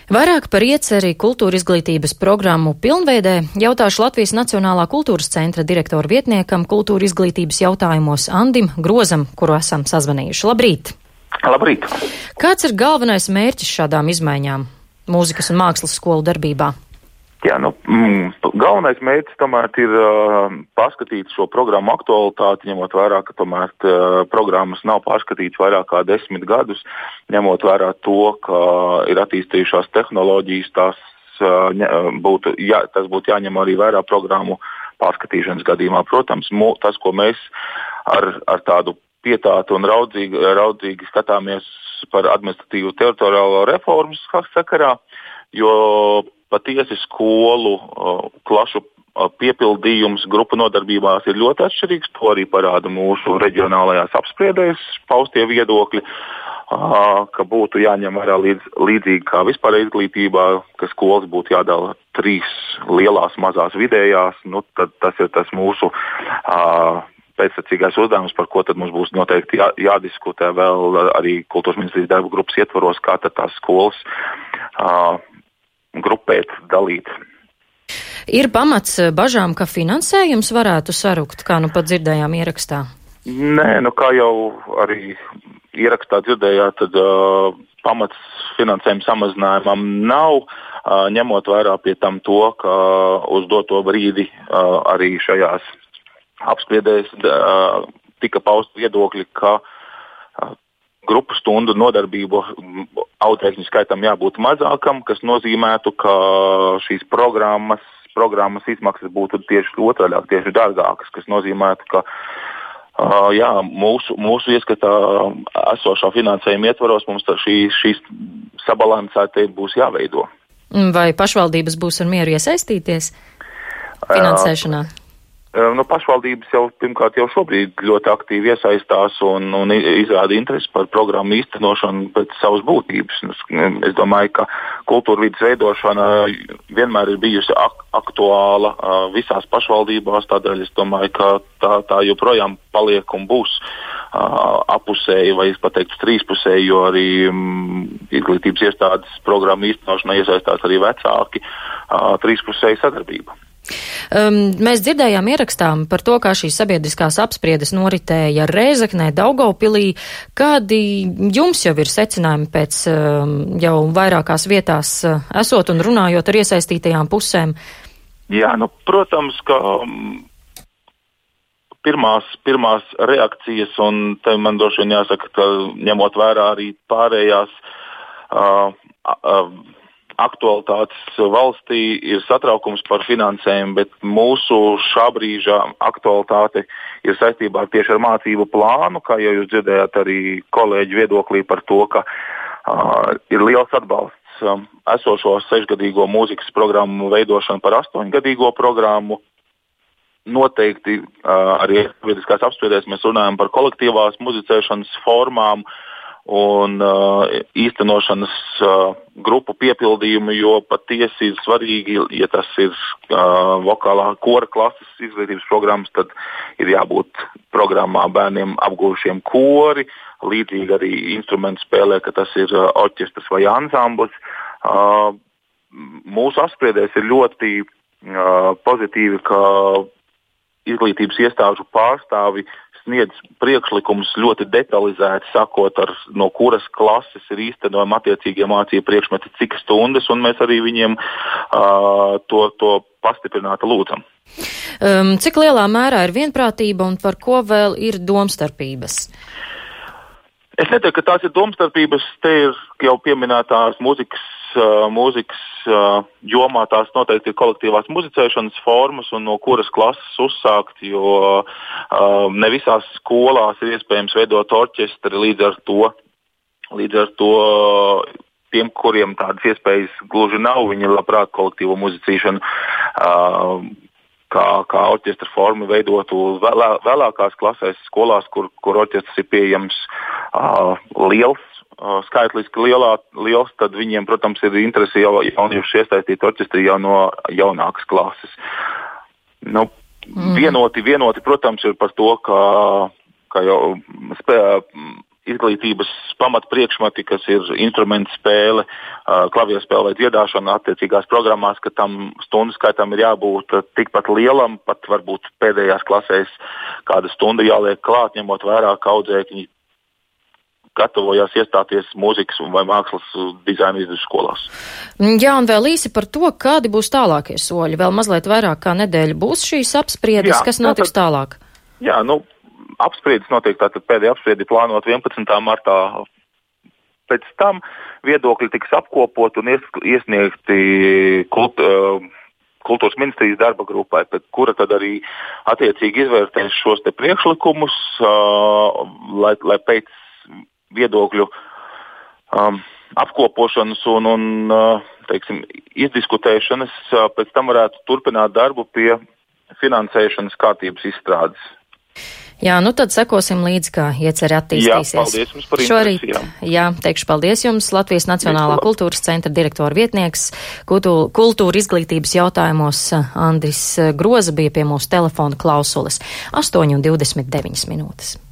Vairāk par ieceri kultūra izglītības programmu pilnveidē jautāšu Latvijas Nacionālā kultūras centra direktora vietniekam kultūra izglītības jautājumos Andim Grozam, kuru esam sazvanījuši. Labrīt! Labrīt! Kāds ir galvenais mērķis šādām izmaiņām mūzikas un mākslas skolu darbībā? Jā, galvenais mērķis tomēr ir paskatīt šo programmu aktualitāti, ņemot vērā, ka tomēr programmas nav pārskatītas vairāk kā 10 gadus, ņemot vērā to, ka ir attīstījušās tehnoloģijas, tas būtu jāņem arī vērā programmu pārskatīšanas gadījumā. Protams, tas, ko mēs ar tādu pietātu un raudzīgi skatāmies par administratīvu teritoriālo reformas sakarā, jo patiesi skolu klašu piepildījums grupu nodarbībās ir ļoti atšķirīgs. To arī parāda mūsu reģionālajās apspriedēs paustie viedokļi, ka būtu jāņem vērā līdzīgi kā vispār izglītībā, ka skolas būtu jādala 3 lielās, mazās, vidējās. Tad tas ir tas mūsu pēctecīgais uzdevums, par ko tad mums būs noteikti jādiskutē vēl arī kultūras ministrijas darba grupas ietvaros, kā tad tās skolas grupēt, dalīt. Ir pamats bažām, ka finansējums varētu sarukt, kā pat dzirdējām ierakstā? Nē, kā jau arī ierakstā dzirdējāt, tad pamats finansējuma samazinājumam nav, ņemot vērā pie tam to, ka uz doto brīdi arī šajās apspriedēs tika pausti viedokļi, ka grupu stundu nodarbību audzēkņu skaitam jābūt mazākam, kas nozīmētu, ka šīs programmas izmaksas būtu tieši otrādāk, tieši dārgākas, kas nozīmētu, ka mūsu ieskatā esošā finansējuma ietvaros mums šīs sabalansētie būs jāveido. Vai pašvaldības būs ar mieru iesaistīties finansēšanā? Pašvaldības pirmkārt jau šobrīd ļoti aktīvi iesaistās un izrāda interesi par programmu īstenošanu pēc savas būtības. Es domāju, ka kultūra vides veidošana vienmēr ir bijusi aktuāla visās pašvaldībās, tādēļ es domāju, ka tā joprojām paliek un būs apusēji, vai es pateiktu trīspusēji, jo arī izglītības iestādes programmu īstenošanā iesaistās arī vecāki, trīspusēji sadarbība. Mēs dzirdējām ierakstām par to, kā šīs sabiedriskās apspriedes noritēja Rēzeknē, Daugavpilī. Kādi jums jau ir secinājumi pēc jau vairākās vietās esot un runājot ar iesaistītajām pusēm? Jā, protams, ka pirmās reakcijas, un te man droši vien jāsaka, ka ņemot vērā arī pārējās aktualitātes valstī, ir satraukums par finansējumu, bet mūsu šā brīža aktualitāte ir saistībā tieši ar mācību plānu, kā jau jūs dzirdējāt arī kolēģi viedoklī par to, ka ir liels atbalsts esošo 6-gadīgo mūzikas programmu veidošanu par 8-gadīgo programmu. Noteikti arī sabiedriskās apspriedēs mēs runājam par kolektīvās muzicēšanas formām un īstenošanas grupu piepildījumu, jo patiesi ir svarīgi, ja tas ir vokālā kora klases izglītības programmas, tad ir jābūt programmā bērniem apguvušiem kori, līdzīgi arī instrumentu spēlē, ka tas ir orķestrs vai ansamblis. Mūsu apspriedēs ir ļoti pozitīvi, ka izglītības iestāžu pārstāvi sniedz priekšlikumus ļoti detalizēti, sakot, no kuras klases ir īstenojama attiecīgie mācību priekšmeti, cik stundas, un mēs arī viņiem to pastiprināti lūdzam. Cik lielā mērā ir vienprātība un par ko vēl ir domstarpības? Es neteiktu, ka tās ir domstarpības, te ir jau pieminētās mūzikas jomā, tās noteikti ir kolektīvās muzicēšanas formas un no kuras klases uzsākt, jo ne visās skolās ir iespējams veidot orķestri, līdz ar to tiem, kuriem tādas iespējas gluži nav, viņi labprāt kolektīvo muzicēšanu kā orķestra formu veidotu vēlākās klasēs skolās, kur orķestrs ir pieejams liels, skaitliski liels, tad viņiem, protams, ir interesi jau jaunieši iesaistīt orķestri jau no jaunākas klases. Vienoti, protams, ir par to, ka jau izglītības pamatpriekšmeti, kas ir instrumentu spēle, klavierspēle vai dziedāšana attiecīgās programmās, ka tam stundu skaitam ir jābūt tikpat lielam, pat varbūt pēdējās klasēs kāda stunda jāliek klāt, ņemot vērā, ka audzēkņi gatavojās iestāties mūzikas vai mākslas dizaina vidusskolās. Jā, un vēl īsi par to, kādi būs tālākie soļi. Vēl mazliet vairāk kā nedēļa būs šīs apspriedes, kas notiks tālāk? Jā, apspriedes notiek, tātad pēdējā apspriedi plānot 11. martā. Pēc tam viedokļi tiks apkopot un iesniegti kultūras ministrijas darba grupai, kura tad arī attiecīgi izvērtēs šos te priekšlikumus, lai pēc viedokļu apkopošanas un teiksim, izdiskutēšanas pēc tam varētu turpināt darbu pie finansēšanas kārtības izstrādes. Jā, tad sekosim līdzi, kā ieceri attīstīsies. Jā, paldies jums par interesi. Jā, teikšu paldies jums, Latvijas Nacionālā kultūras centra direktora vietnieks, kultūra izglītības jautājumos Andris Groza bija pie mūsu telefona klausules 8:29.